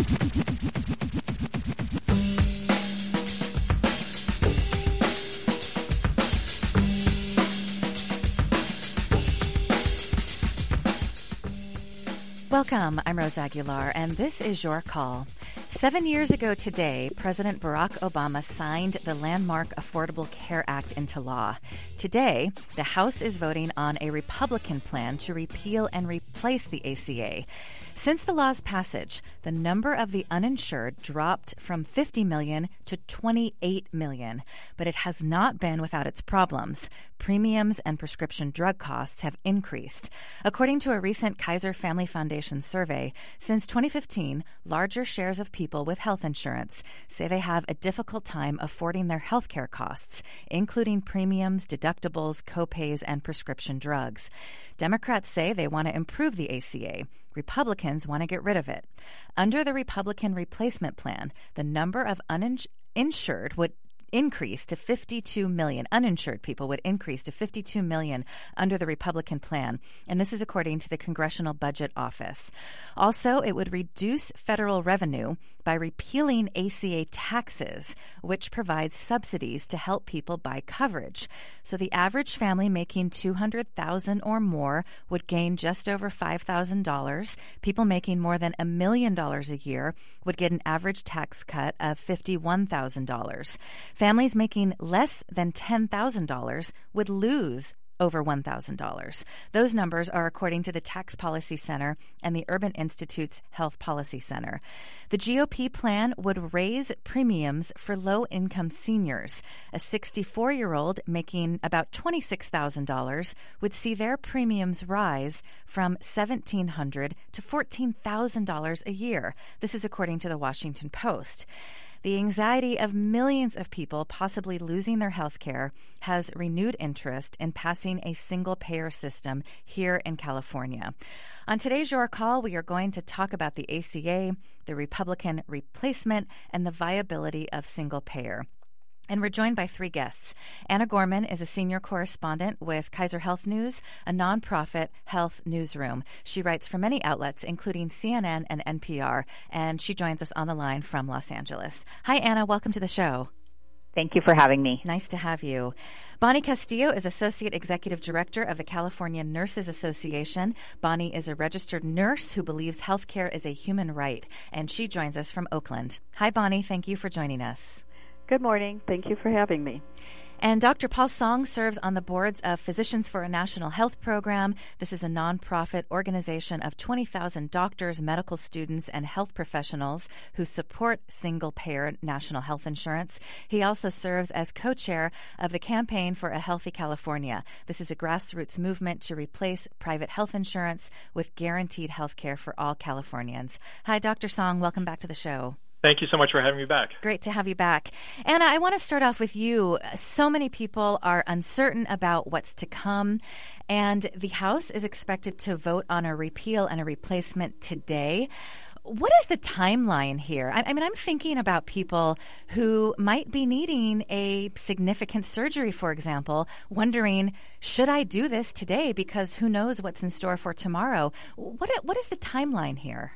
Welcome, I'm Rose Aguilar, and this is Your Call. 7 years ago today, President Barack Obama signed the landmark Affordable Care Act into law. Today, the House is voting on a Republican plan to repeal and replace the ACA. Since the law's passage, the number of the uninsured dropped from 50 million to 28 million, but it has not been without its problems. Premiums and prescription drug costs have increased. According to a recent Kaiser Family Foundation survey, since 2015, larger shares of people with health insurance say they have a difficult time affording their health care costs, including premiums, deductibles, copays, and prescription drugs. Democrats say they want to improve the ACA. Republicans want to get rid of it. Under the Republican replacement plan, the number of uninsured would increase to 52 million. Uninsured people would increase to 52 million under the Republican plan. And this is according to the Congressional Budget Office. Also, it would reduce federal revenue by repealing ACA taxes, which provides subsidies to help people buy coverage. So the average family making $200,000 or more would gain just over $5,000. People making more than $1 million a year would get an average tax cut of $51,000. Families making less than $10,000 would lose over $1,000. Those numbers are according to the Tax Policy Center and the Urban Institute's Health Policy Center. The GOP plan would raise premiums for low-income seniors. A 64-year-old making about $26,000 would see their premiums rise from $1,700 to $14,000 a year. This is according to the Washington Post. The anxiety of millions of people possibly losing their health care has renewed interest in passing a single-payer system here in California. On today's Your Call, we are going to talk about the ACA, the Republican replacement, and the viability of single-payer. And we're joined by three guests. Anna Gorman is a senior correspondent with Kaiser Health News, a nonprofit health newsroom. She writes for many outlets, including CNN and NPR, and she joins us on the line from Los Angeles. Hi, Anna. Welcome to the show. Thank you for having me. Nice to have you. Bonnie Castillo is Associate Executive Director of the California Nurses Association. Bonnie is a registered nurse who believes healthcare is a human right, and she joins us from Oakland. Hi, Bonnie. Thank you for joining us. Good morning. Thank you for having me. And Dr. Paul Song serves on the boards of Physicians for a National Health Program. This is a nonprofit organization of 20,000 doctors, medical students, and health professionals who support single-payer national health insurance. He also serves as co-chair of the Campaign for a Healthy California. This is a grassroots movement to replace private health insurance with guaranteed health care for all Californians. Hi, Dr. Song. Welcome back to the show. Thank you so much for having me back. Great to have you back. Anna, I want to start off with you. So many people are uncertain about what's to come, and the House is expected to vote on a repeal and a replacement today. What is the timeline here? I mean, I'm thinking about people who might be needing a significant surgery, for example, wondering, should I do this today? Because who knows what's in store for tomorrow? What is the timeline here?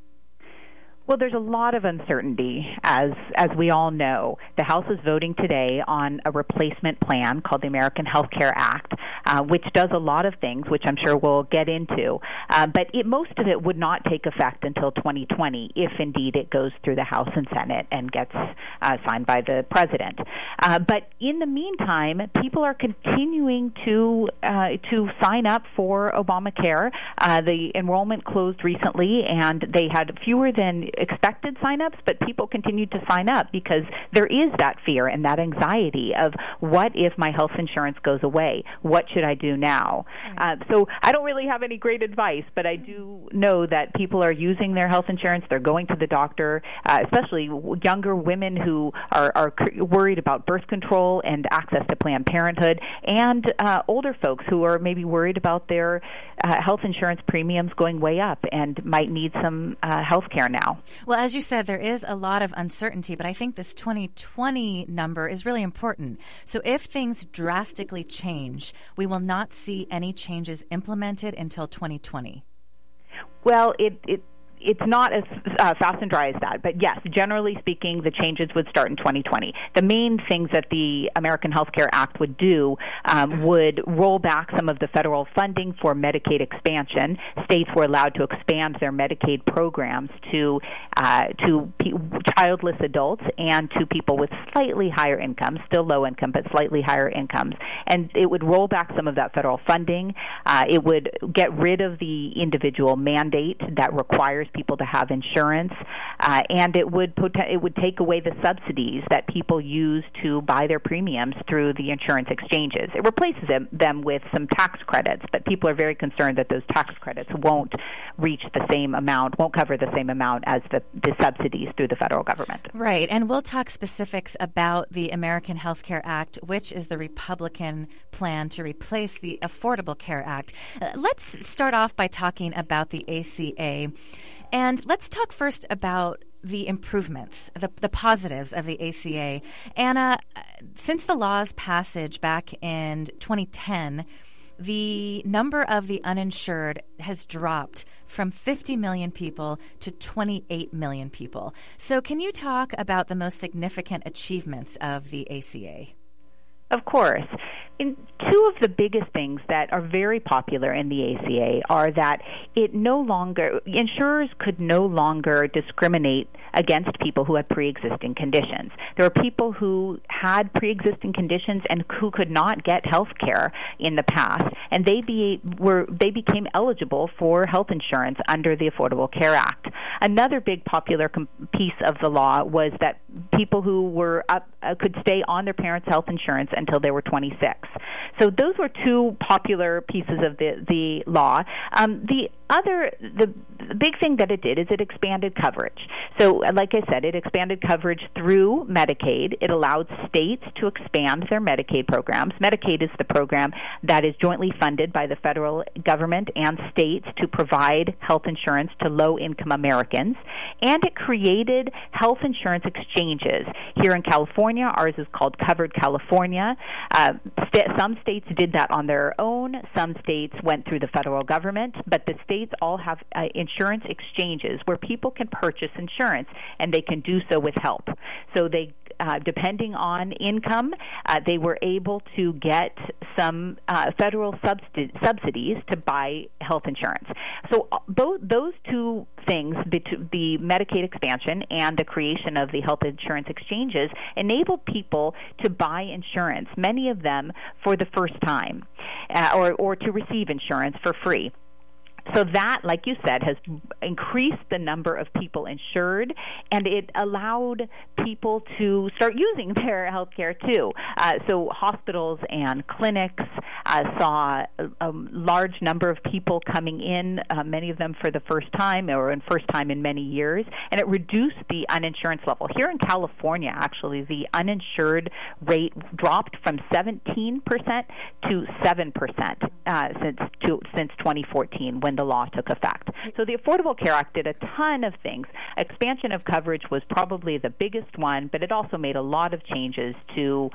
Well, there's a lot of uncertainty, as we all know. The House is voting today on a replacement plan called the American Health Care Act, which does a lot of things, which I'm sure we'll get into. But most of it would not take effect until 2020, if indeed it goes through the House and Senate and gets signed by the President. But in the meantime, people are continuing to sign up for Obamacare. The enrollment closed recently, and they had fewer than expected sign-ups, but people continued to sign up because there is that fear and that anxiety of what if my health insurance goes away? What should I do now? So I don't really have any great advice, but I do know that people are using their health insurance. They're going to the doctor, especially younger women who are worried about birth control and access to Planned Parenthood, and older folks who are maybe worried about their health insurance premiums going way up and might need some health care now. Well, as you said, there is a lot of uncertainty, but I think this 2020 number is really important. So if things drastically change, we will not see any changes implemented until 2020. Well, it's not as fast and dry as that. But yes, generally speaking, the changes would start in 2020. The main things that the American Health Care Act would do would roll back some of the federal funding for Medicaid expansion. States were allowed to expand their Medicaid programs to childless adults and to people with slightly higher incomes, still low income, but slightly higher incomes. And it would roll back some of that federal funding. It would get rid of the individual mandate that requires people to have insurance, and it would take away the subsidies that people use to buy their premiums through the insurance exchanges. It replaces them with some tax credits, but people are very concerned that those tax credits won't reach the same amount, won't cover the same amount as the subsidies through the federal government. Right, and we'll talk specifics about the American Health Care Act, which is the Republican plan to replace the Affordable Care Act. Let's start off by talking about the ACA. And let's talk first about the improvements, the positives of the ACA. Anna, since the law's passage back in 2010, the number of the uninsured has dropped from 50 million people to 28 million people. So can you talk about the most significant achievements of the ACA? Of course. Two of the biggest things that are very popular in the ACA are that insurers could no longer discriminate against people who had pre-existing conditions. There were people who had pre-existing conditions and who could not get health care in the past, and they became eligible for health insurance under the Affordable Care Act. Another big popular piece of the law was that people who were could stay on their parents' health insurance until they were 26. So those were two popular pieces of the law. The big thing that it did is it expanded coverage. So, like I said, it expanded coverage through Medicaid. It allowed states to expand their Medicaid programs. Medicaid is the program that is jointly funded by the federal government and states to provide health insurance to low-income Americans. And it created health insurance exchanges. Here in California, ours is called Covered California. Some states did that on their own. Some states went through the federal government, but the states all have insurance exchanges where people can purchase insurance, and they can do so with help. So they, depending on income, they were able to get some federal subsidies to buy health insurance. So those two things, the Medicaid expansion and the creation of the health insurance exchanges, enabled people to buy insurance, many of them for the first time, or to receive insurance for free. So that, like you said, has increased the number of people insured, and it allowed people to start using their health care too. So hospitals and clinics saw a large number of people coming in, many of them for the first time or first time in many years, and it reduced the uninsurance level. Here in California, actually, the uninsured rate dropped from 17% to 7% since 2014 when the law took effect. So the Affordable Care Act did a ton of things. Expansion of coverage was probably the biggest one, but it also made a lot of changes to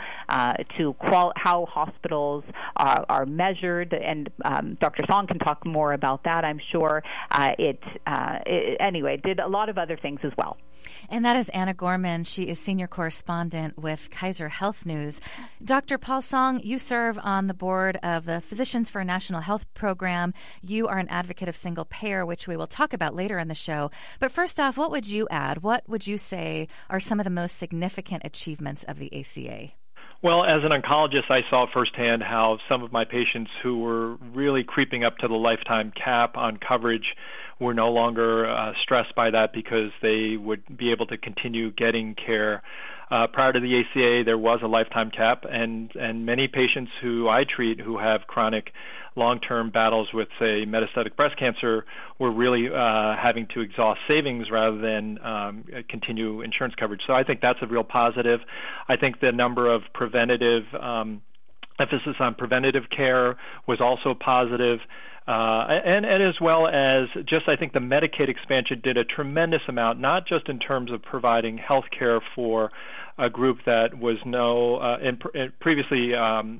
how hospitals are measured, and Dr. Song can talk more about that, I'm sure. Anyway, it did a lot of other things as well. And that is Anna Gorman. She is senior correspondent with Kaiser Health News. Dr. Paul Song, you serve on the board of the Physicians for a National Health Program. You are an advocate of single payer, which we will talk about later in the show. But first off, what would you add? What would you say are some of the most significant achievements of the ACA? Well, as an oncologist, I saw firsthand how some of my patients who were really creeping up to the lifetime cap on coverage were no longer stressed by that because they would be able to continue getting care. Prior to the ACA, there was a lifetime cap, and many patients who I treat who have chronic long-term battles with, say, metastatic breast cancer were really having to exhaust savings rather than continue insurance coverage. So I think that's a real positive. I think the number of preventative emphasis on preventative care was also positive. And as well as just, I think the Medicaid expansion did a tremendous amount, not just in terms of providing health care for a group that was previously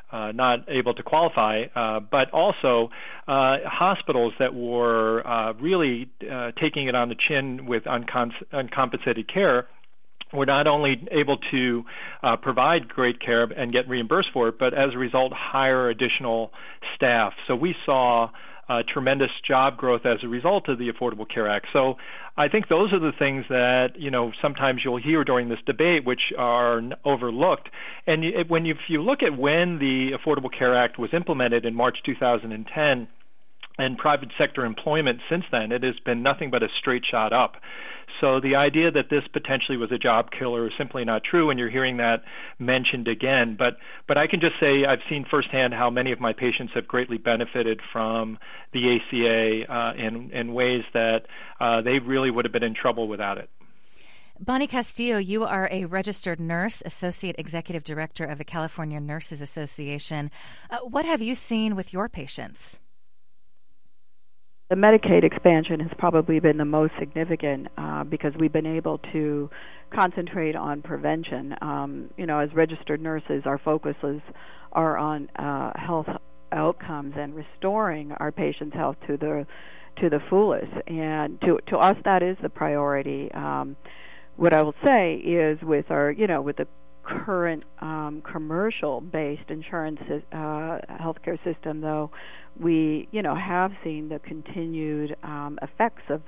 not able to qualify, but also hospitals that were really taking it on the chin with uncompensated care were not only able to provide great care and get reimbursed for it, but as a result hire additional staff. So we saw tremendous job growth as a result of the Affordable Care Act. So I think those are the things that, sometimes you'll hear during this debate which are overlooked. And if you look at when the Affordable Care Act was implemented in March 2010, and private sector employment since then, it has been nothing but a straight shot up. So the idea that this potentially was a job killer is simply not true, and you're hearing that mentioned again. But I can just say I've seen firsthand how many of my patients have greatly benefited from the ACA in ways that they really would have been in trouble without it. Bonnie Castillo, you are a registered nurse, Associate Executive Director of the California Nurses Association. What have you seen with your patients? The Medicaid expansion has probably been the most significant because we've been able to concentrate on prevention. As registered nurses, our focuses are on health outcomes and restoring our patients' health to the fullest. And to us, that is the priority. What I will say is with the current commercial-based insurance healthcare system, though, we have seen the continued effects of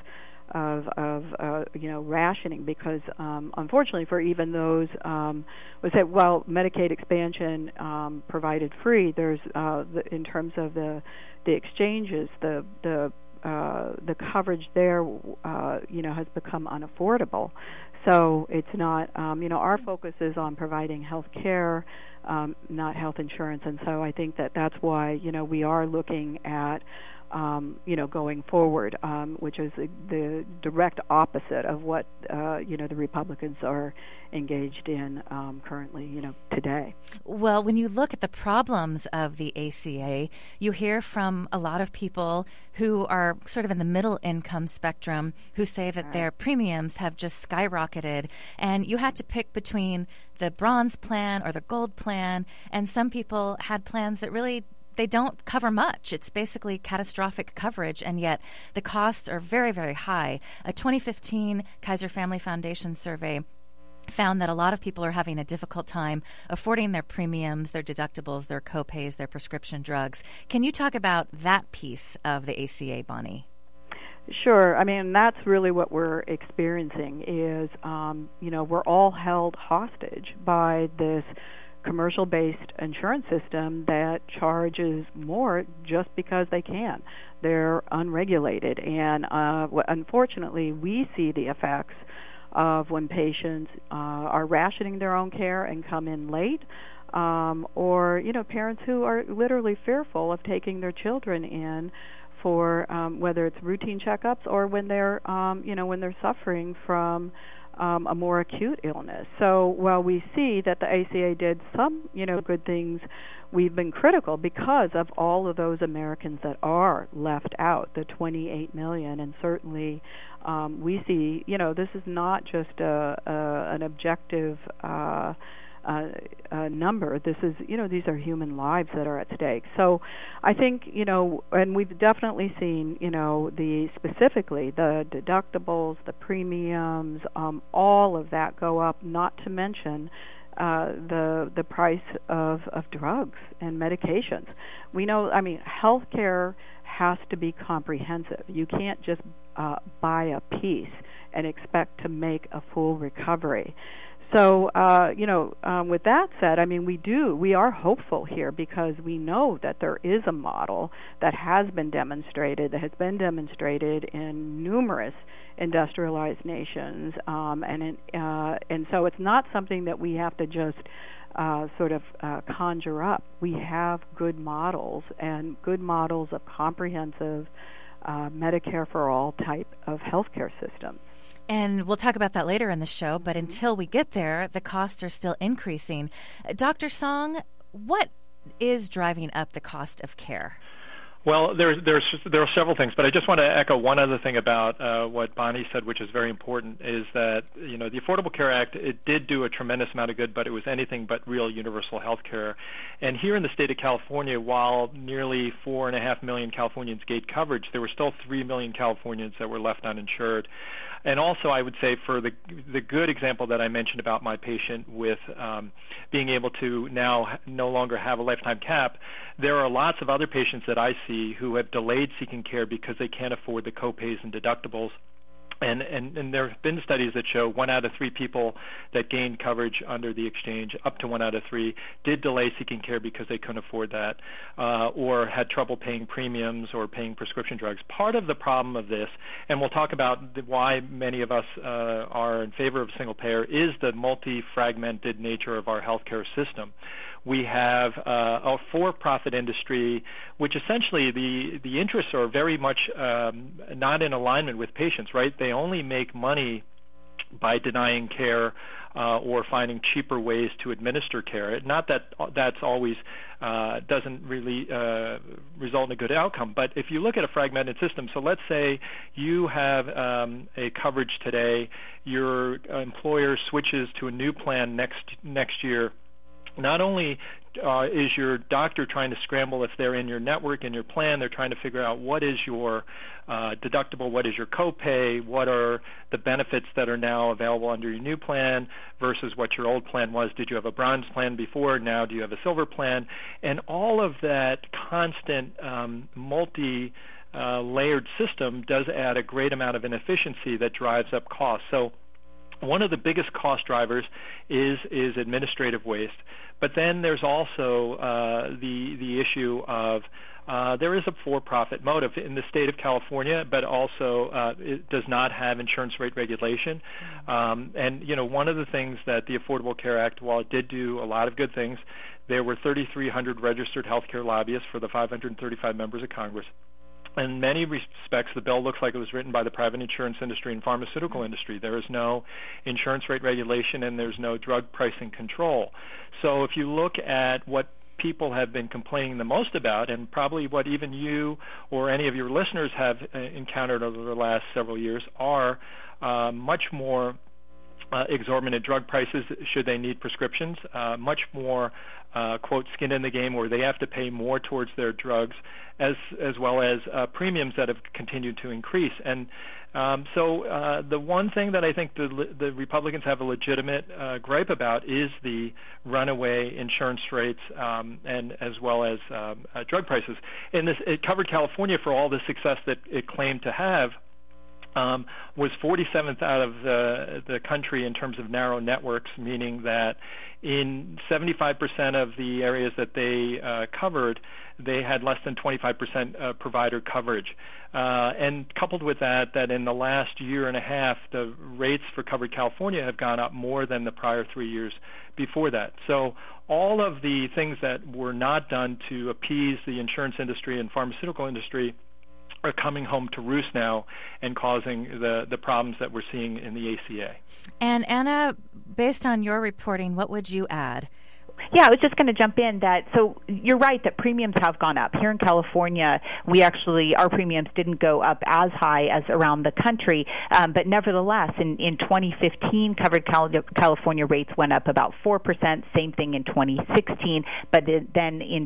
rationing because unfortunately for even those was that while Medicaid expansion provided free, there's in terms of the exchanges, the coverage there has become unaffordable. So it's not, our focus is on providing health care, not health insurance. And so I think that's why, we are looking at, going forward, which is the direct opposite of what, the Republicans are engaged in currently, today. Well, when you look at the problems of the ACA, you hear from a lot of people who are sort of in the middle income spectrum who say that their premiums have just skyrocketed, and you had to pick between the bronze plan or the gold plan, and some people had plans that really they don't cover much. It's basically catastrophic coverage, and yet the costs are very, very high. A 2015 Kaiser Family Foundation survey found that a lot of people are having a difficult time affording their premiums, their deductibles, their copays, their prescription drugs. Can you talk about that piece of the ACA, Bonnie? Sure. I mean, that's really what we're experiencing is, we're all held hostage by this commercial-based insurance system that charges more just because they can. They're unregulated. And unfortunately, we see the effects of when patients are rationing their own care and come in late, or, parents who are literally fearful of taking their children in for whether it's routine checkups or when they're, when they're suffering from a more acute illness. So while we see that the ACA did some, good things, we've been critical because of all of those Americans that are left out, the 28 million, and certainly we see, this is not just an objective number. This is, these are human lives that are at stake. So I think, and we've definitely seen, specifically the deductibles, the premiums, all of that go up, not to mention the price of drugs and medications. We know, healthcare has to be comprehensive. You can't just buy a piece and expect to make a full recovery. So, with that said, we are hopeful here because we know that there is a model that has been demonstrated in numerous industrialized nations, and so it's not something that we have to just conjure up. We have good models and good models of comprehensive Medicare for all type of healthcare systems. And we'll talk about that later in the show, but until we get there, the costs are still increasing. Dr. Song, what is driving up the cost of care? Well, there are several things, but I just want to echo one other thing about what Bonnie said, which is very important, is that the Affordable Care Act, it did do a tremendous amount of good, but it was anything but real universal health care. And here in the state of California, while nearly 4.5 million Californians gained coverage, there were still 3 million Californians that were left uninsured. And also, I would say for the good example that I mentioned about my patient with being able to now no longer have a lifetime cap, there are lots of other patients that I see who have delayed seeking care because they can't afford the copays and deductibles. And there have been studies that show 1 out of 3 people that gained coverage under the exchange, up to 1 out of 3, did delay seeking care because they couldn't afford that or had trouble paying premiums or paying prescription drugs. Part of the problem of this, and we'll talk about why many of us are in favor of single payer, is the multi-fragmented nature of our healthcare system. We have a for-profit industry, which essentially the interests are very much not in alignment with patients, right? They only make money by denying care or finding cheaper ways to administer care. Not that that's always doesn't really result in a good outcome, but if you look at a fragmented system, so let's say you have a coverage today, your employer switches to a new plan next year. Not only is your doctor trying to scramble if they're in your network, in your plan, they're trying to figure out what is your deductible, what is your copay, what are the benefits that are now available under your new plan versus what your old plan was. Did you have a bronze plan before? Now do you have a silver plan? And all of that constant multi-layered system does add a great amount of inefficiency that drives up costs. So one of the biggest cost drivers is administrative waste. But then there's also the issue of there is a for-profit motive in the state of California, but also it does not have insurance rate regulation. And one of the things that the Affordable Care Act, while it did do a lot of good things, there were 3,300 registered healthcare lobbyists for the 535 members of Congress. In many respects, the bill looks like it was written by the private insurance industry and pharmaceutical industry. There is no insurance rate regulation and there's no drug pricing control. So if you look at what people have been complaining the most about, and probably what even you or any of your listeners have encountered over the last several years, are much more exorbitant drug prices should they need prescriptions, much more, quote, skin in the game where they have to pay more towards their drugs, as well as premiums that have continued to increase. And so the one thing that I think the Republicans have a legitimate gripe about is the runaway insurance rates and as well as drug prices. And it covered California for all the success that it claimed to have. Was 47th out of the country in terms of narrow networks, meaning that in 75% of the areas that they covered, they had less than 25% provider coverage. And coupled with that in the last year and a half, the rates for covered California have gone up more than the prior 3 years before that. So all of the things that were not done to appease the insurance industry and pharmaceutical industry are coming home to roost now and causing the problems that we're seeing in the ACA. And Anna, based on your reporting, what would you add? Yeah, I was just going to jump in that, so you're right that premiums have gone up. Here in California, our premiums didn't go up as high as around the country, but nevertheless, in 2015, covered California rates went up about 4%, same thing in 2016, but then in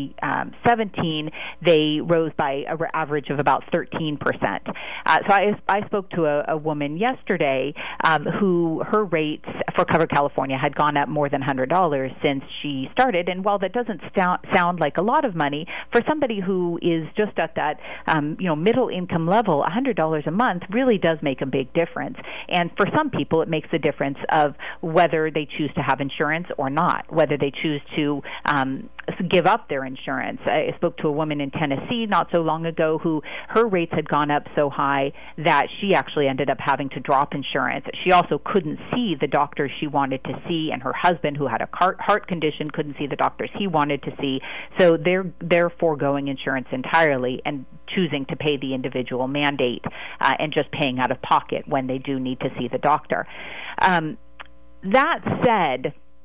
2017, they rose by an average of about 13%. So I spoke to a woman yesterday who her rates for covered California had gone up more than $100 since she started, and while that doesn't sound like a lot of money, for somebody who is just at that middle income level, $100 a month really does make a big difference. And for some people, it makes the difference of whether they choose to have insurance or not, whether they choose to give up their insurance. I spoke to a woman in Tennessee not so long ago who her rates had gone up so high that she actually ended up having to drop insurance. She also couldn't see the doctors she wanted to see, and her husband, who had a heart condition, couldn't see the doctors he wanted to see. So they're foregoing insurance entirely and choosing to pay the individual mandate and just paying out of pocket when they do need to see the doctor. That said,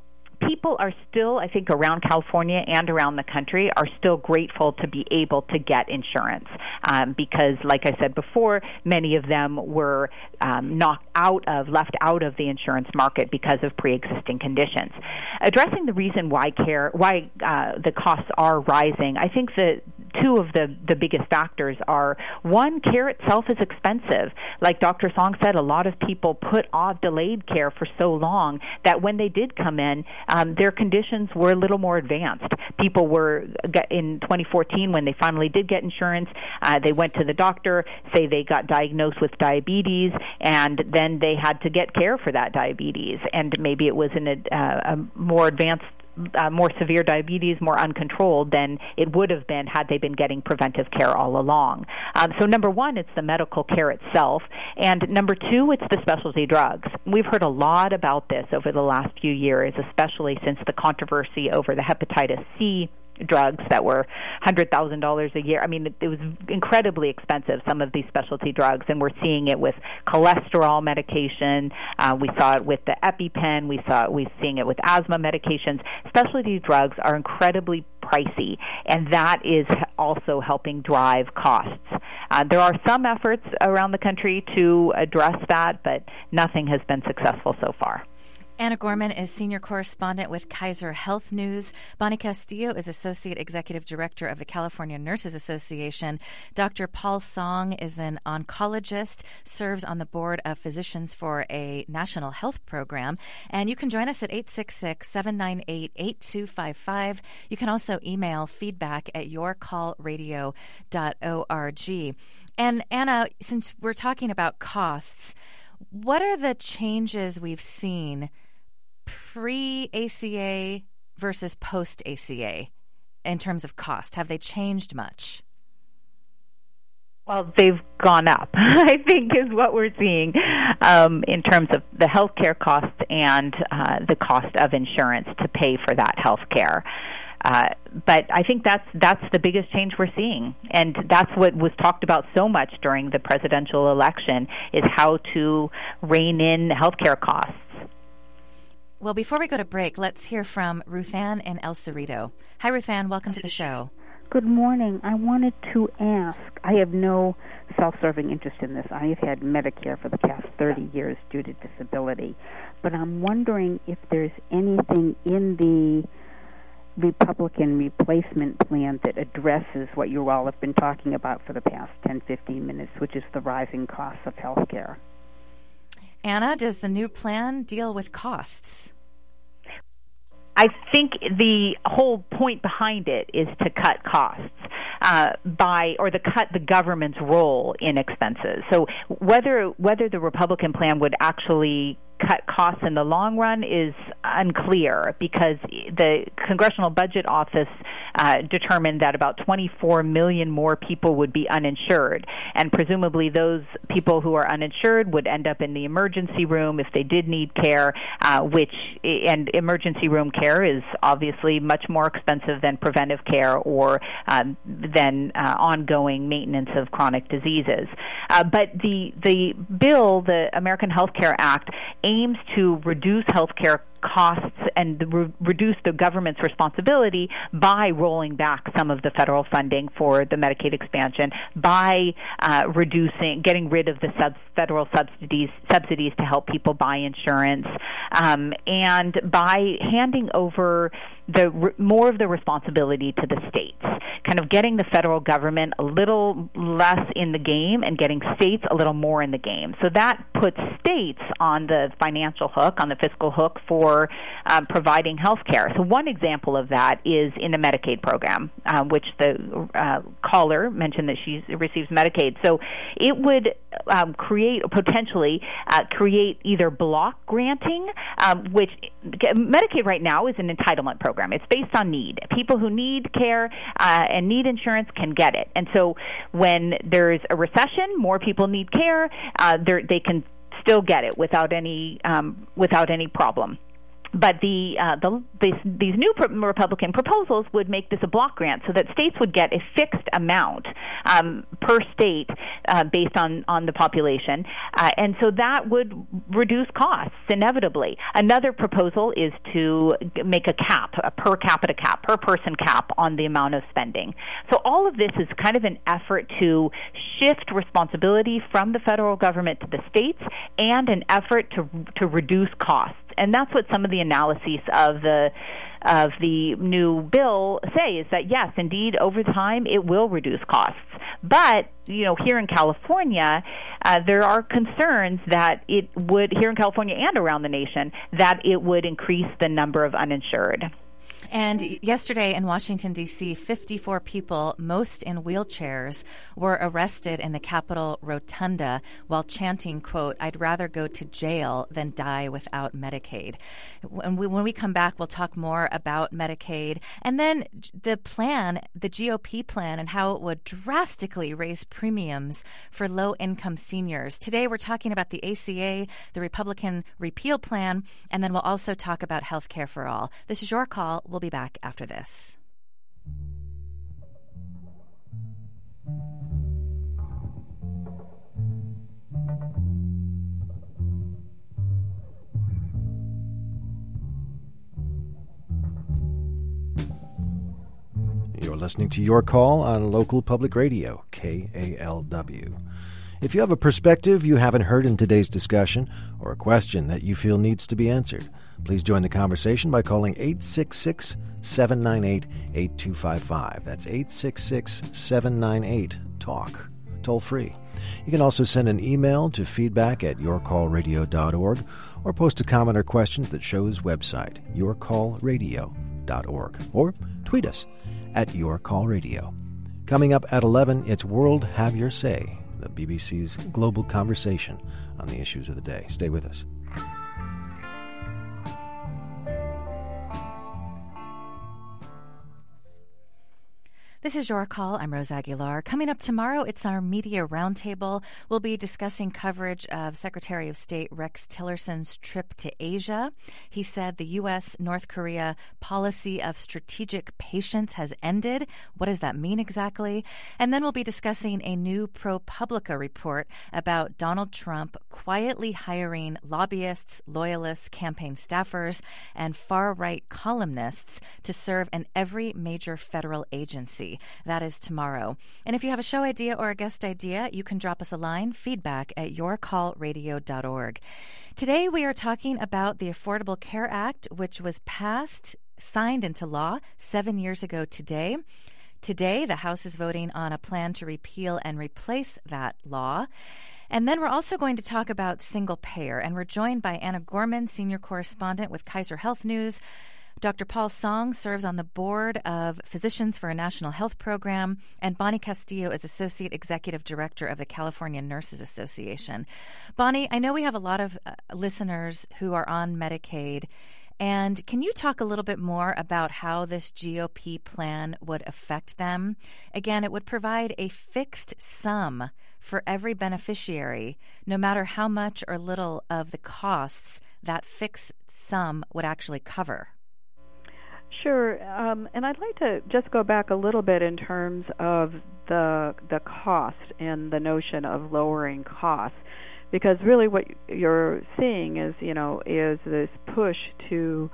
people are still, I think, around California and around the country are still grateful to be able to get insurance because, like I said before, many of them were left out of the insurance market because of pre-existing conditions. Addressing the reason why the costs are rising, I think that two of the biggest factors are, one, care itself is expensive. Like Dr. Song said, a lot of people put off delayed care for so long that when they did come in, their conditions were a little more advanced. People were, in 2014, when they finally did get insurance, they went to the doctor, say they got diagnosed with diabetes, and then they had to get care for that diabetes. And maybe it was in a more advanced more severe diabetes, more uncontrolled than it would have been had they been getting preventive care all along. So number one, it's the medical care itself. And number two, it's the specialty drugs. We've heard a lot about this over the last few years, especially since the controversy over the hepatitis C drugs that were $100,000 a year. I mean, it was incredibly expensive, some of these specialty drugs, and we're seeing it with cholesterol medication. We saw it with the EpiPen. We're seeing it with asthma medications. Specialty drugs are incredibly pricey, and that is also helping drive costs. There are some efforts around the country to address that, but nothing has been successful so far. Anna Gorman is senior correspondent with Kaiser Health News. Bonnie Castillo is associate executive director of the California Nurses Association. Dr. Paul Song is an oncologist, serves on the board of physicians for a national health program. And you can join us at 866-798-8255. You can also email feedback at yourcallradio.org. And Anna, since we're talking about costs, what are the changes we've seen pre-ACA versus post-ACA in terms of cost? Have they changed much? Well, they've gone up, I think, is what we're seeing in terms of the healthcare costs and the cost of insurance to pay for that healthcare. But I think that's the biggest change we're seeing, and that's what was talked about so much during the presidential election, is how to rein in healthcare costs. Well, before we go to break, let's hear from Ruthann in El Cerrito. Hi, Ruthann. Welcome to the show. Good morning. I wanted to ask, I have no self-serving interest in this. I have had Medicare for the past 30 years due to disability. But I'm wondering if there's anything in the Republican replacement plan that addresses what you all have been talking about for the past 10, 15 minutes, which is the rising costs of health care. Anna, does the new plan deal with costs? I think the whole point behind it is to cut costs cut the government's role in expenses. So whether the Republican plan would actually cut costs in the long run is unclear, because the Congressional Budget Office determined that about 24 million more people would be uninsured, and presumably those people who are uninsured would end up in the emergency room if they did need care, and emergency room care is obviously much more expensive than preventive care or than ongoing maintenance of chronic diseases. But the bill, the American Health Care Act, aims to reduce healthcare costs and reduce the government's responsibility by rolling back some of the federal funding for the Medicaid expansion, by getting rid of the federal subsidies to help people buy insurance, and by handing over more of the responsibility to the states, kind of getting the federal government a little less in the game and getting states a little more in the game. So that puts states on the financial hook, on the fiscal hook for providing health care. So one example of that is in the Medicaid program, which the caller mentioned that she receives Medicaid. So it would potentially create either block granting, which Medicaid right now is an entitlement program. It's based on need. People who need care and need insurance can get it. And so when there's a recession, more people need care, they can still get it without any problem. But these new Republican proposals would make this a block grant so that states would get a fixed amount per state based on the population, and so that would reduce costs inevitably. Another proposal is to make a cap, a per capita cap, per person cap on the amount of spending. So all of this is kind of an effort to shift responsibility from the federal government to the states and an effort to reduce costs. And that's what some of the analyses of the new bill say, is that yes, indeed, over time it will reduce costs. But here in California, there are concerns that it would, here in California and around the nation, that it would increase the number of uninsured. And yesterday in Washington, D.C., 54 people, most in wheelchairs, were arrested in the Capitol Rotunda while chanting, quote, "I'd rather go to jail than die without Medicaid." When we come back, we'll talk more about Medicaid and then the plan, the GOP plan, and how it would drastically raise premiums for low-income seniors. Today, we're talking about the ACA, the Republican repeal plan, and then we'll also talk about health care for all. This is Your Call. We'll be back after this. You're listening to Your Call on local public radio, KALW. If you have a perspective you haven't heard in today's discussion or a question that you feel needs to be answered, please join the conversation by calling 866-798-8255. That's 866-798-TALK, toll free. You can also send an email to feedback@yourcallradio.org or post a comment or question to the show's website, yourcallradio.org, or tweet us at yourcallradio. Coming up at 11, it's World Have Your Say, the BBC's global conversation on the issues of the day. Stay with us. This is Your Call. I'm Rose Aguilar. Coming up tomorrow, it's our Media Roundtable. We'll be discussing coverage of Secretary of State Rex Tillerson's trip to Asia. He said the U.S.-North Korea policy of strategic patience has ended. What does that mean exactly? And then we'll be discussing a new ProPublica report about Donald Trump quietly hiring lobbyists, loyalists, campaign staffers, and far-right columnists to serve in every major federal agency. That is tomorrow. And if you have a show idea or a guest idea, you can drop us a line, feedback@yourcallradio.org. Today we are talking about the Affordable Care Act, which was signed into law 7 years ago today. Today, the House is voting on a plan to repeal and replace that law. And then we're also going to talk about single payer. And we're joined by Anna Gorman, senior correspondent with Kaiser Health News. Dr. Paul Song serves on the board of Physicians for a National Health Program, and Bonnie Castillo is Associate Executive Director of the California Nurses Association. Bonnie, I know we have a lot of listeners who are on Medicaid, and can you talk a little bit more about how this GOP plan would affect them? Again, it would provide a fixed sum for every beneficiary, no matter how much or little of the costs that fixed sum would actually cover. Sure, and I'd like to just go back a little bit in terms of the cost and the notion of lowering costs, because really what you're seeing is this push to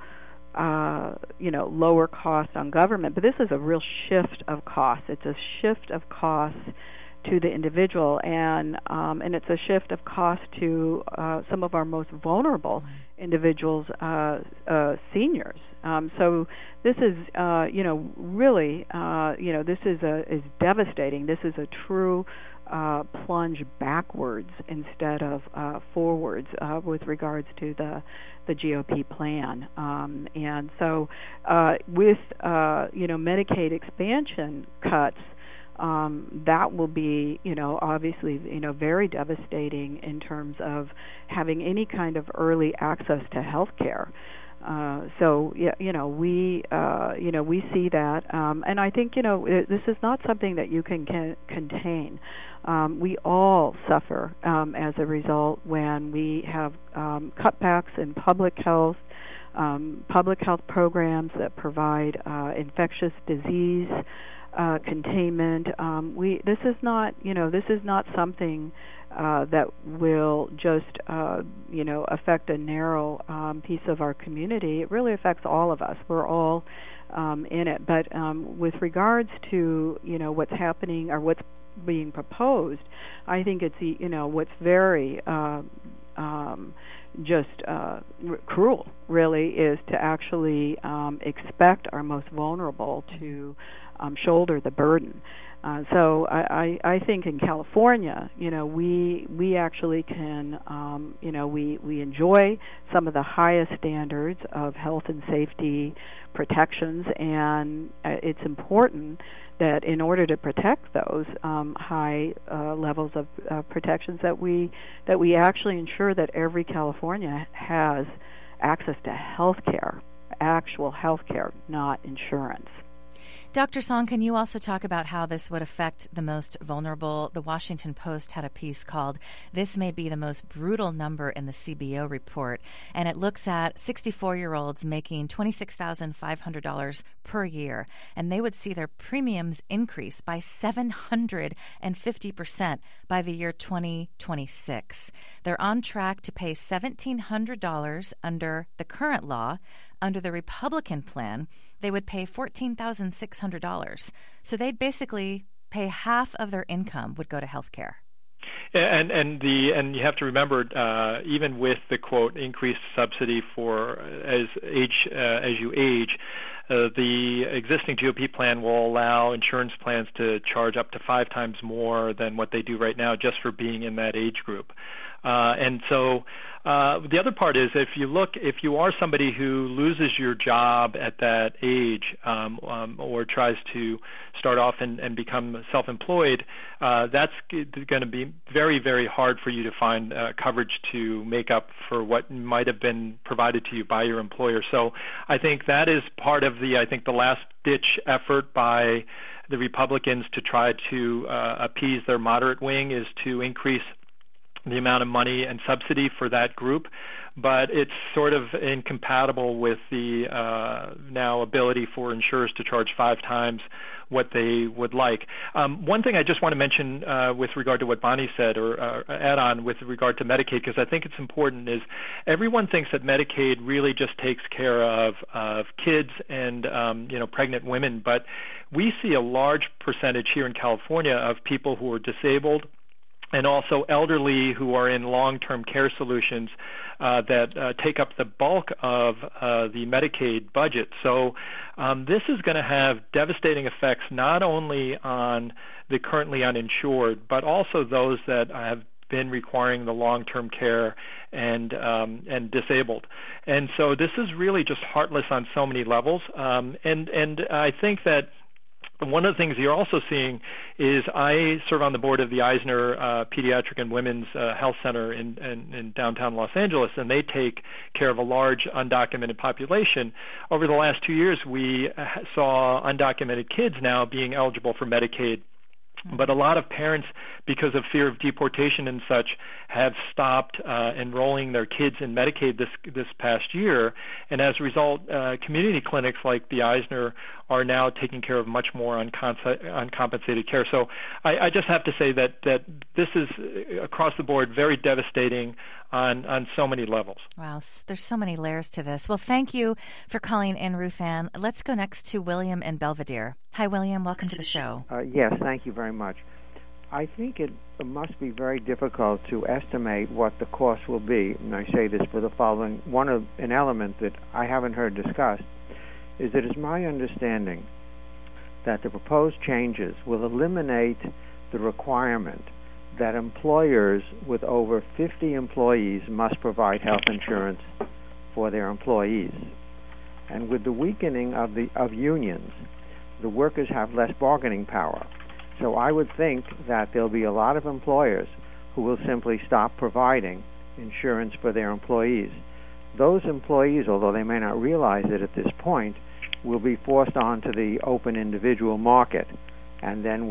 lower costs on government, but this is a real shift of costs. It's a shift of costs to the individual, and it's a shift of cost to some of our most vulnerable individuals, seniors. So this is, really, this is devastating. This is a true plunge backwards instead of forwards with regards to the GOP plan. And so with, Medicaid expansion cuts, that will be, obviously, very devastating in terms of having any kind of early access to health care. So, we see that, and I think, this is not something that you can contain. We all suffer as a result when we have cutbacks in public health, public health programs that provide infectious disease containment. This is not something that will just affect a narrow piece of our community. It really affects all of us. We're all in it. But with regards to what's happening or what's being proposed, I think it's what's very cruel, really, is to actually expect our most vulnerable to shoulder the burden. So I think in California, we actually can, we enjoy some of the highest standards of health and safety protections, and it's important that in order to protect those high levels of protections, that we actually ensure that every California has access to health care, actual health care, not insurance. Dr. Song, can you also talk about how this would affect the most vulnerable? The Washington Post had a piece called "This May Be the Most Brutal Number in the CBO Report," and it looks at 64-year-olds making $26,500 per year, and they would see their premiums increase by 750% by the year 2026. They're on track to pay $1,700 under the current law. Under the Republican plan, they would pay $14,600. So they'd basically pay half of their income would go to health care. And you have to remember, even with the quote increased subsidy for as you age, the existing GOP plan will allow insurance plans to charge up to 5 times more than what they do right now just for being in that age group. And so the other part is if you are somebody who loses your job at that age or tries to start off and become self-employed, that's going to be very, very hard for you to find coverage to make up for what might have been provided to you by your employer. So I think that is part of the last-ditch effort by the Republicans to try to appease their moderate wing is to increase the amount of money and subsidy for that group, but it's sort of incompatible with the now ability for insurers to charge 5 times what they would like. One thing I just want to mention with regard to what Bonnie said, or add on with regard to Medicaid, because I think it's important, is everyone thinks that Medicaid really just takes care of kids and pregnant women, but we see a large percentage here in California of people who are disabled and also elderly who are in long-term care solutions that take up the bulk of the Medicaid budget. So this is going to have devastating effects not only on the currently uninsured, but also those that have been requiring the long-term care and disabled. And so this is really just heartless on so many levels. And I think that one of the things you're also seeing is I serve on the board of the Eisner Pediatric and Women's Health Center in downtown Los Angeles, and they take care of a large undocumented population. Over the last 2 years, we saw undocumented kids now being eligible for Medicaid. But a lot of parents, because of fear of deportation and such, have stopped enrolling their kids in Medicaid this past year, and as a result, community clinics like the Eisner are now taking care of much more uncompensated care. So I just have to say that this is across the board very devastating on so many levels. Wow, there's so many layers to this. Well, thank you for calling in, Ruth Ann. Let's go next to William in Belvedere. Hi, William. Welcome to the show. Yes, thank you very much. I think it must be very difficult to estimate what the cost will be, and I say this for the following. An element that I haven't heard discussed is that it's my understanding that the proposed changes will eliminate the requirement that employers with over 50 employees must provide health insurance for their employees. And with the weakening of unions, the workers have less bargaining power. So I would think that there'll be a lot of employers who will simply stop providing insurance for their employees. Those employees, although they may not realize it at this point, will be forced onto the open individual market, and then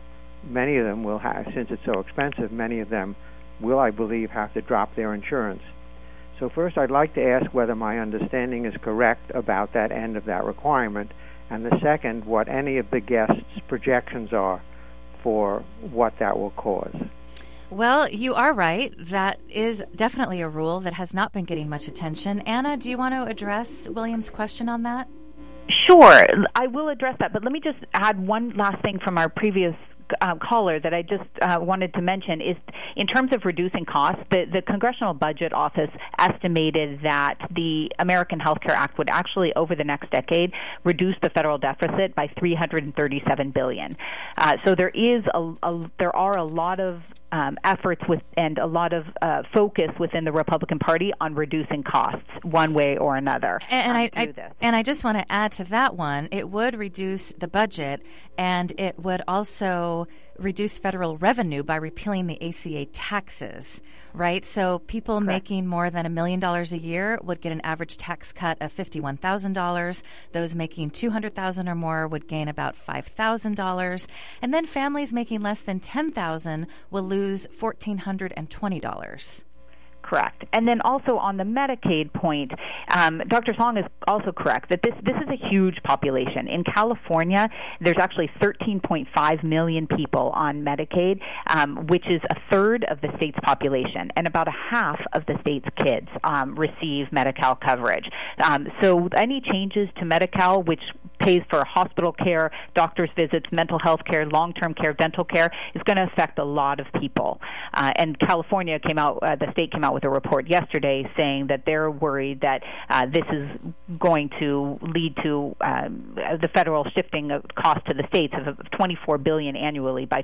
many of them will have, since it's so expensive, many of them will, I believe, have to drop their insurance. So first, I'd like to ask whether my understanding is correct about that end of that requirement, and the second, what any of the guests' projections are for what that will cause. Well, you are right. That is definitely a rule that has not been getting much attention. Anna, do you want to address William's question on that? Sure, I will address that, but let me just add one last thing from our previous caller that I just wanted to mention is in terms of reducing costs, the Congressional Budget Office estimated that the American Health Care Act would actually, over the next decade, reduce the federal deficit by $337 billion. So there are a lot of efforts and a lot of focus within the Republican Party on reducing costs one way or another. And I just want to add to that one, it would reduce the budget, and it would also reduce federal revenue by repealing the ACA taxes, right? So people making more than $1 million a year would get an average tax cut of $51,000. Those making $200,000 or more would gain about $5,000. And then families making less than $10,000 will lose $1,420. Correct. And then also on the Medicaid point, Dr. Song is also correct that this is a huge population. In California, there's actually 13.5 million people on Medicaid, which is a third of the state's population, and about a half of the state's kids receive Medi-Cal coverage. So any changes to Medi-Cal, which pays for hospital care, doctor's visits, mental health care, long-term care, dental care, is going to affect a lot of people. And California the state came out with a report yesterday saying that they're worried that this is going to lead to the federal shifting of cost to the states of $24 billion annually by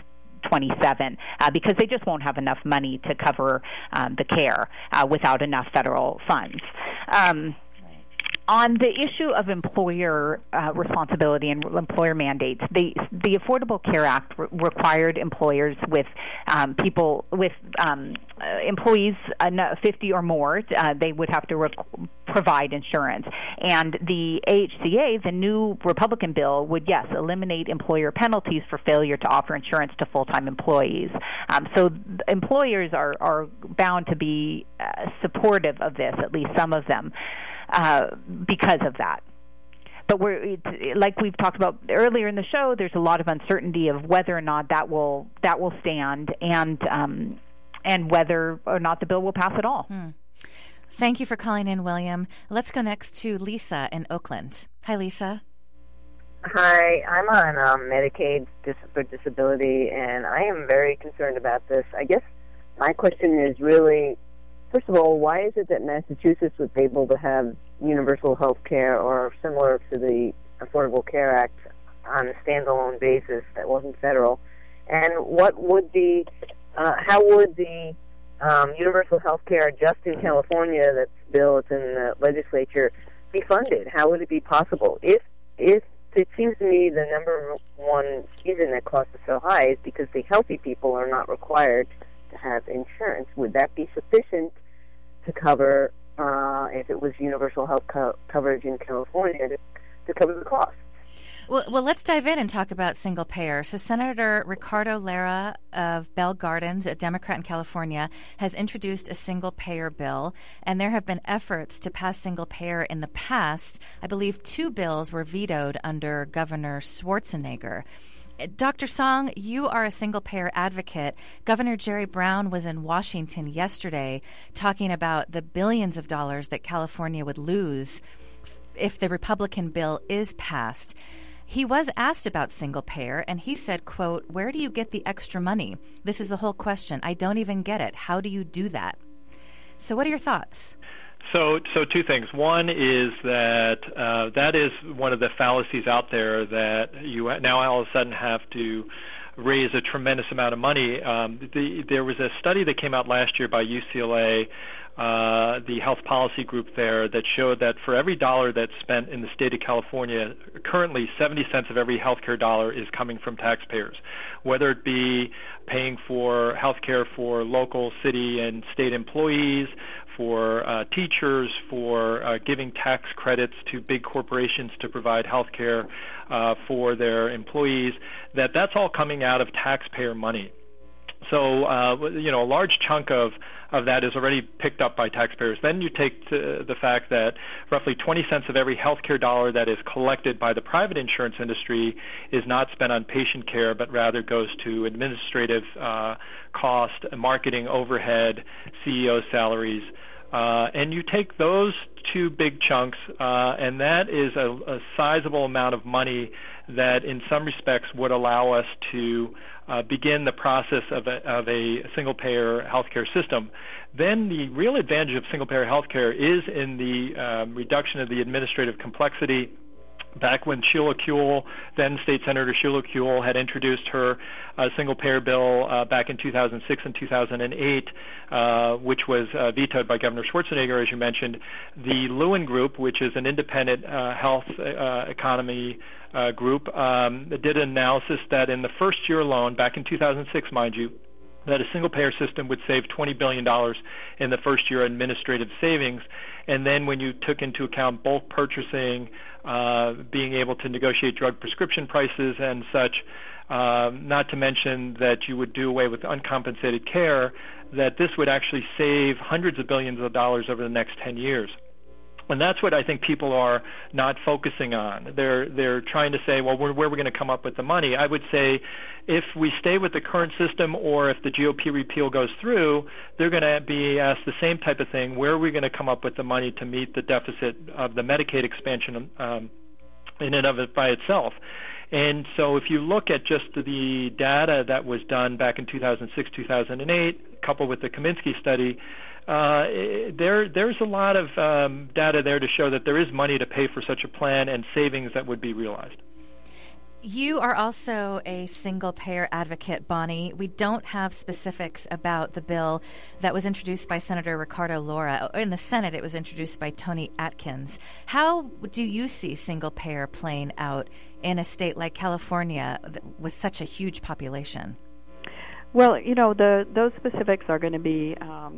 2027 because they just won't have enough money to cover the care without enough federal funds. On the issue of employer responsibility and employer mandates, the Affordable Care Act required employers with employees 50 or more, they would have to provide insurance. And the AHCA, the new Republican bill, would, yes, eliminate employer penalties for failure to offer insurance to full-time employees. So employers are bound to be supportive of this, at least some of them, because of that. But like we've talked about earlier in the show, there's a lot of uncertainty of whether or not that will stand, and whether or not the bill will pass at all. Thank you for calling in, William. Let's go next to Lisa in Oakland. Hi, Lisa. Hi, I'm on Medicaid for disability, and I am very concerned about this. I guess my question is really, first of all, why is it that Massachusetts was able to have universal health care or similar to the Affordable Care Act on a standalone basis that wasn't federal? And what would how would the universal health care just in California that's bill that's in the legislature be funded? How would it be possible? If it seems to me the number one reason that cost is so high is because the healthy people are not required to have insurance. Would that be sufficient to cover, if it was universal health coverage in California, to cover the cost? Well, let's dive in and talk about single payer. So Senator Ricardo Lara of Bell Gardens, a Democrat in California, has introduced a single payer bill, and there have been efforts to pass single payer in the past. I believe 2 bills were vetoed under Governor Schwarzenegger. Dr. Song, you are a single-payer advocate. Governor Jerry Brown was in Washington yesterday talking about the billions of dollars that California would lose if the Republican bill is passed. He was asked about single-payer, and he said, quote, "Where do you get the extra money? This is the whole question. I don't even get it. How do you do that?" So what are your thoughts? So 2 things. One is that that is one of the fallacies out there, that you now all of a sudden have to raise a tremendous amount of money. There was a study that came out last year by UCLA, the health policy group there, that showed that for every dollar that's spent in the state of California, currently 70 cents of every healthcare dollar is coming from taxpayers, whether it be paying for healthcare for local city and state employees, for teachers, for giving tax credits to big corporations to provide health care for their employees, that's all coming out of taxpayer money. So, a large chunk of that is already picked up by taxpayers. Then you take the fact that roughly 20 cents of every healthcare dollar that is collected by the private insurance industry is not spent on patient care, but rather goes to administrative cost, marketing overhead, CEO salaries. And you take those two big chunks, and that is a sizable amount of money that in some respects would allow us to begin the process of a single-payer healthcare system. Then the real advantage of single-payer healthcare is in the reduction of the administrative complexity. Back when Sheila Kuehl, then State Senator Sheila Kuehl, had introduced her single-payer bill back in 2006 and 2008, which was vetoed by Governor Schwarzenegger, as you mentioned, the Lewin Group, which is an independent health economy group, did an analysis that in the first year alone, back in 2006, mind you, that a single-payer system would save $20 billion in the first year administrative savings. And then when you took into account bulk purchasing, being able to negotiate drug prescription prices and such, not to mention that you would do away with uncompensated care, that this would actually save hundreds of billions of dollars over the next 10 years. And that's what I think people are not focusing on. They're trying to say, well, where are we going to come up with the money? I would say if we stay with the current system or if the GOP repeal goes through, they're going to be asked the same type of thing. Where are we going to come up with the money to meet the deficit of the Medicaid expansion in and of it by itself? And so if you look at just the data that was done back in 2006, 2008, coupled with the Kaminsky study, there's a lot of data there to show that there is money to pay for such a plan and savings that would be realized. You are also a single-payer advocate, Bonnie. We don't have specifics about the bill that was introduced by Senator Ricardo Lara. In the Senate, it was introduced by Tony Atkins. How do you see single-payer playing out in a state like California with such a huge population? Well, those specifics are going to be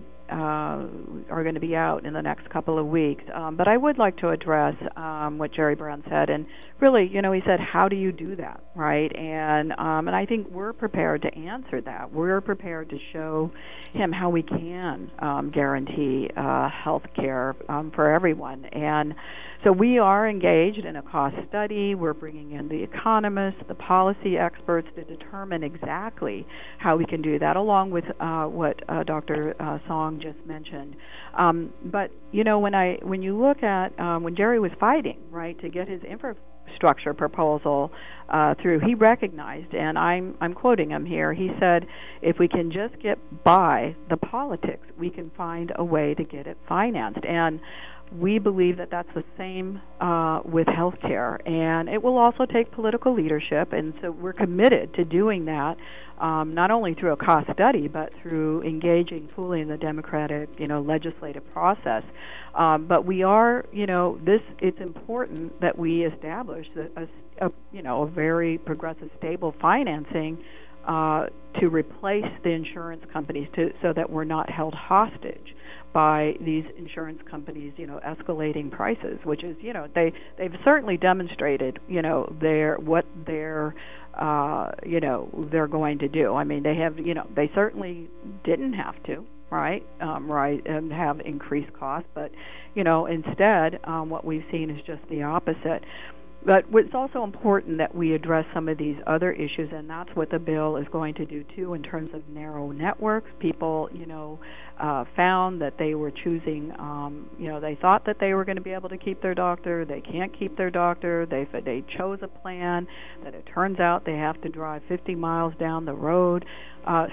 out in the next couple of weeks. But I would like to address what Jerry Brown said, and really, he said, "How do you do that?" Right? And I think we're prepared to answer that. We're prepared to show him how we can guarantee health care for everyone. And so we are engaged in a cost study. We're bringing in the economists, the policy experts to determine exactly how we can do that, along with what Dr. Song just mentioned. But when you look at when Jerry was fighting, right, to get his infrastructure proposal through, he recognized, and I'm quoting him here, he said, if we can just get by the politics, we can find a way to get it financed. And we believe that that's the same with health care, and it will also take political leadership, and so we're committed to doing that, not only through a cost study, but through engaging fully in the democratic, legislative process. But we are, it's important that we establish a very progressive, stable financing to replace the insurance companies, so that we're not held hostage by these insurance companies, escalating prices, which is, they've certainly demonstrated, what they're going to do. I mean, they have, they certainly didn't have to, right, and have increased costs, but, instead, what we've seen is just the opposite. But it's also important that we address some of these other issues, and that's what the bill is going to do, too, in terms of narrow networks. People, found that they were choosing, they thought that they were going to be able to keep their doctor. They can't keep their doctor. They chose a plan that it turns out they have to drive 50 miles down the road. Found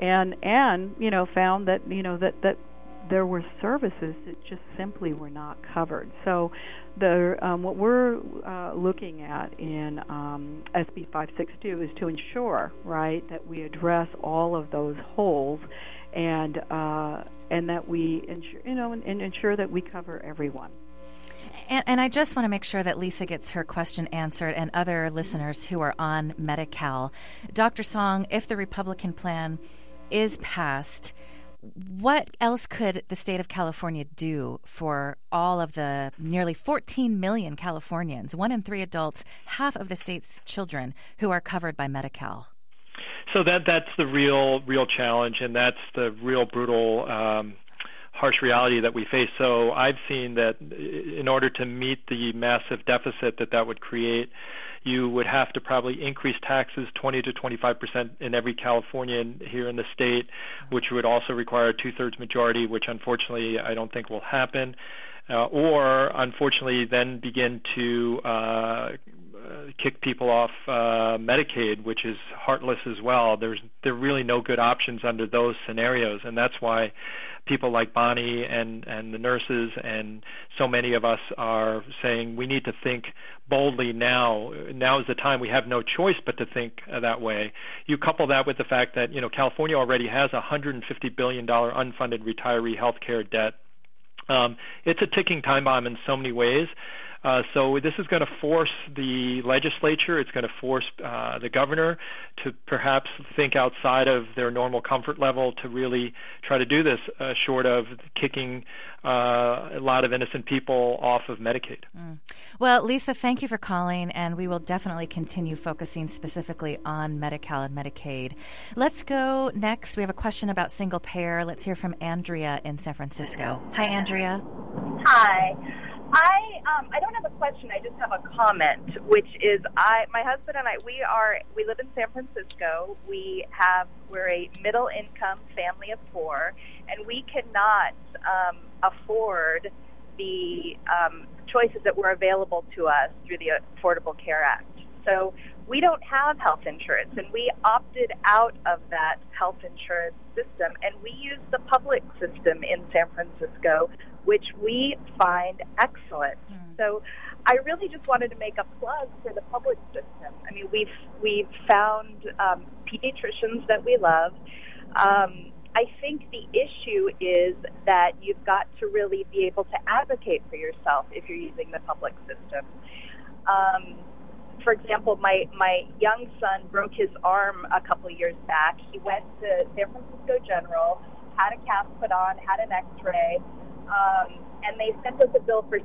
that, that there were services that just simply were not covered. So what we're looking at in SB 562 is to ensure, right, that we address all of those holes, and that we ensure that we cover everyone. And I just want to make sure that Lisa gets her question answered, and other listeners who are on Medi-Cal. Dr. Song, if the Republican plan is passed, what else could the state of California do for all of the nearly 14 million Californians, 1 in 3 adults, half of the state's children, who are covered by Medi-Cal? So that's the real challenge, and that's the real brutal, harsh reality that we face. So I've seen that in order to meet the massive deficit that would create, you would have to probably increase taxes 20 to 25% in every Californian here in the state, which would also require a two-thirds majority, which unfortunately I don't think will happen. Or unfortunately then begin to kick people off Medicaid, which is heartless as well. There are really no good options under those scenarios, and that's why people like Bonnie and the nurses and so many of us are saying we need to think boldly now. Now is the time. We have no choice but to think that way. You couple that with the fact that California already has $150 billion unfunded retiree health care debt. It's a ticking time bomb in so many ways. So this is going to force the legislature, it's going to force the governor to perhaps think outside of their normal comfort level to really try to do this, short of kicking a lot of innocent people off of Medicaid. Well, Lisa, thank you for calling, and we will definitely continue focusing specifically on Medi-Cal and Medicaid. Let's go next. We have a question about single payer. Let's hear from Andrea in San Francisco. Hi, Andrea. Hi. I don't have a question. I just have a comment, which is my husband and I we live in San Francisco. We're a middle income family of four, and we cannot afford the choices that were available to us through the Affordable Care Act. So we don't have health insurance, and we opted out of that health insurance system, and we use the public system in San Francisco, which we find excellent. So I really just wanted to make a plug for the public system. I mean, we've found pediatricians that we love. I think the issue is that you've got to really be able to advocate for yourself if you're using the public system. For example, my young son broke his arm a couple of years back. He went to San Francisco General, had a cast put on, had an X-ray, and they sent us a bill for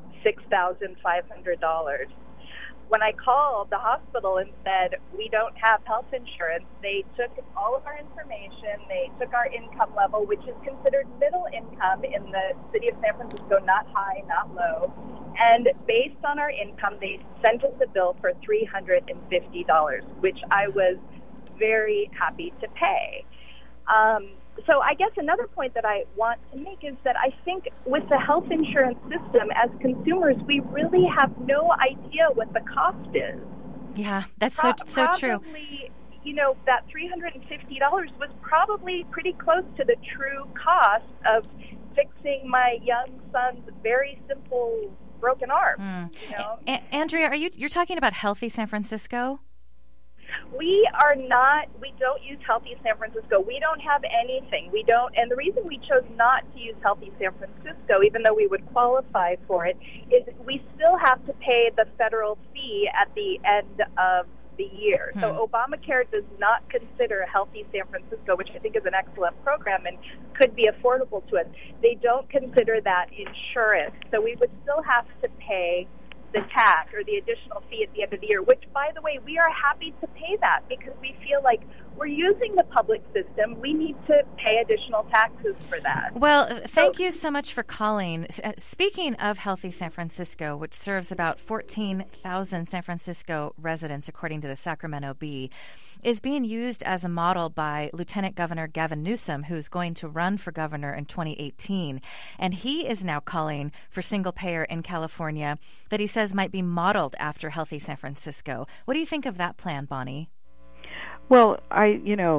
$6,500. When I called the hospital and said, we don't have health insurance, they took all of our information, they took our income level, which is considered middle income in the city of San Francisco, not high, not low, and based on our income, they sent us a bill for $350, which I was very happy to pay. So I guess another point that I want to make is that I think with the health insurance system, as consumers, we really have no idea what the cost is. Yeah, that's so true. Probably, that $350 was probably pretty close to the true cost of fixing my young son's very simple broken arm. Andrea, you're talking about Healthy San Francisco? We don't use Healthy San Francisco. We don't have anything. And the reason we chose not to use Healthy San Francisco, even though we would qualify for it, is we still have to pay the federal fee at the end of the year. So Obamacare does not consider Healthy San Francisco, which I think is an excellent program and could be affordable to us. They don't consider that insurance. So we would still have to pay the tax or the additional fee at the end of the year, which, by the way, we are happy to pay that because we feel like we're using the public system. We need to pay additional taxes for that. Well, thank you so much for calling. Speaking of Healthy San Francisco, which serves about 14,000 San Francisco residents, according to the Sacramento Bee, is being used as a model by Lieutenant Governor Gavin Newsom, who's going to run for governor in 2018. And he is now calling for single payer in California that he says might be modeled after Healthy San Francisco. What do you think of that plan, Bonnie? Well, a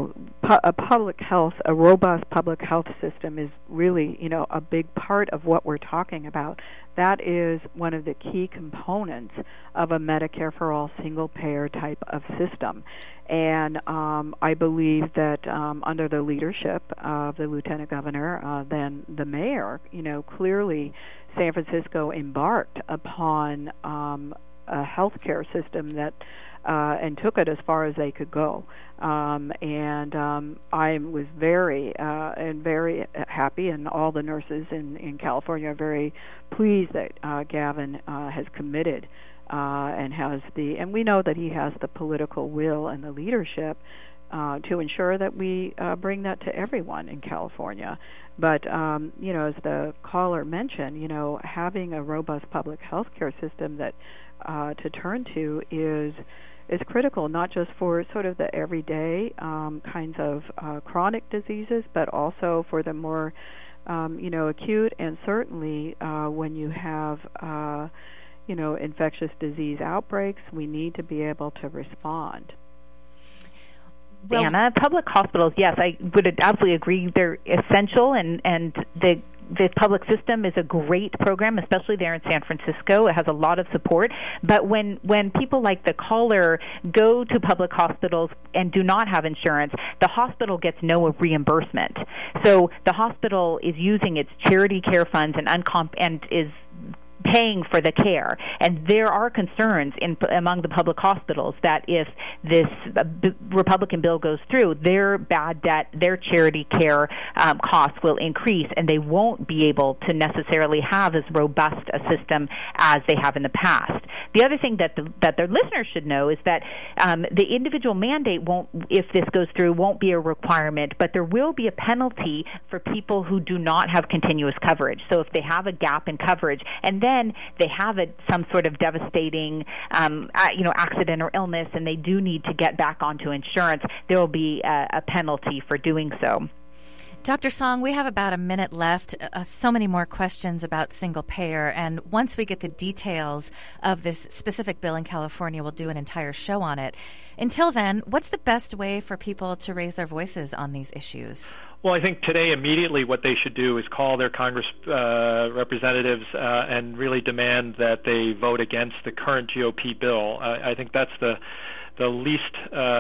robust public health system is really, a big part of what we're talking about. That is one of the key components of a Medicare for All single-payer type of system. And I believe that under the leadership of the Lieutenant Governor, then the mayor, clearly San Francisco embarked upon a healthcare system that and took it as far as they could go. I was very happy, and all the nurses in California are very pleased that Gavin has committed and we know that he has the political will and the leadership to ensure that we bring that to everyone in California. But, as the caller mentioned, having a robust public health care system that to turn to is critical, not just for sort of the everyday kinds of chronic diseases, but also for the more, acute, and certainly when you have, infectious disease outbreaks, we need to be able to respond. Well, Anna, public hospitals, yes, I would absolutely agree. They're essential, and the public system is a great program, especially there in San Francisco. It has a lot of support. But when people like the caller go to public hospitals and do not have insurance, the hospital gets no reimbursement. So the hospital is using its charity care funds and is paying for the care, and there are concerns among the public hospitals that if this Republican bill goes through, their bad debt, their charity care costs will increase, and they won't be able to necessarily have as robust a system as they have in the past. The other thing that their listeners should know is that the individual mandate won't, if this goes through, won't be a requirement, but there will be a penalty for people who do not have continuous coverage. So if they have a gap in coverage, and then they have some sort of devastating, accident or illness, and they do need to get back onto insurance, there will be a penalty for doing so. Dr. Song, we have about a minute left. So many more questions about single payer. And once we get the details of this specific bill in California, we'll do an entire show on it. Until then, what's the best way for people to raise their voices on these issues? Well, I think today immediately what they should do is call their Congress representatives and really demand that they vote against the current GOP bill. I think that's the least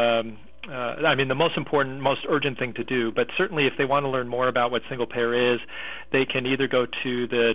the most important, most urgent thing to do. But certainly if they want to learn more about what single payer is, they can either go to the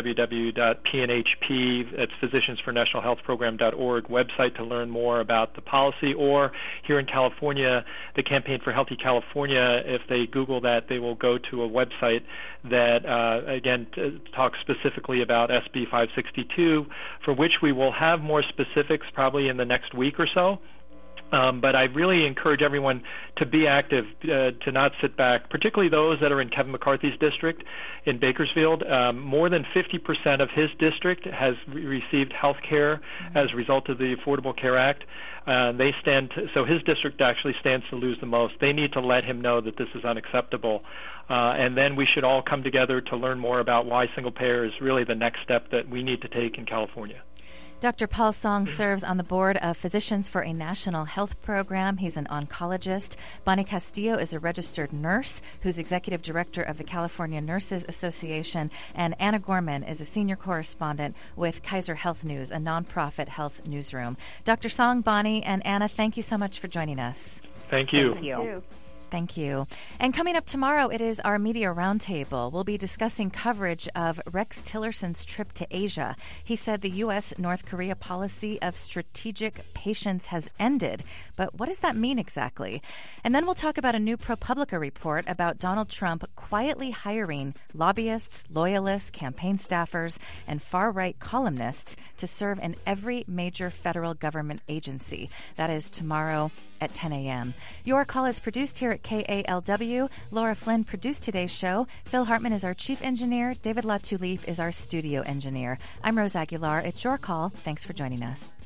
www.pnhp, that's physiciansfornationalhealthprogram.org website to learn more about the policy, or here in California, the Campaign for Healthy California, if they Google that, they will go to a website that, talks specifically about SB 562, for which we will have more specifics probably in the next week or so. But I really encourage everyone to be active, to not sit back, particularly those that are in Kevin McCarthy's district in Bakersfield. More than 50% of his district has received health care as a result of the Affordable Care Act. So his district actually stands to lose the most. They need to let him know that this is unacceptable. And then we should all come together to learn more about why single payer is really the next step that we need to take in California. Dr. Paul Song serves on the board of Physicians for a National Health Program. He's an oncologist. Bonnie Castillo is a registered nurse who's executive director of the California Nurses Association. And Anna Gorman is a senior correspondent with Kaiser Health News, a nonprofit health newsroom. Dr. Song, Bonnie, and Anna, thank you so much for joining us. Thank you. Thank you. Thank you. And coming up tomorrow, it is our Media Roundtable. We'll be discussing coverage of Rex Tillerson's trip to Asia. He said the U.S.-North Korea policy of strategic patience has ended. But what does that mean exactly? And then we'll talk about a new ProPublica report about Donald Trump quietly hiring lobbyists, loyalists, campaign staffers, and far-right columnists to serve in every major federal government agency. That is tomorrow at 10 a.m. Your Call is produced here at KALW. Laura Flynn produced today's show. Phil Hartman is our chief engineer. David LaTulippe is our studio engineer. I'm Rose Aguilar. It's Your Call. Thanks for joining us.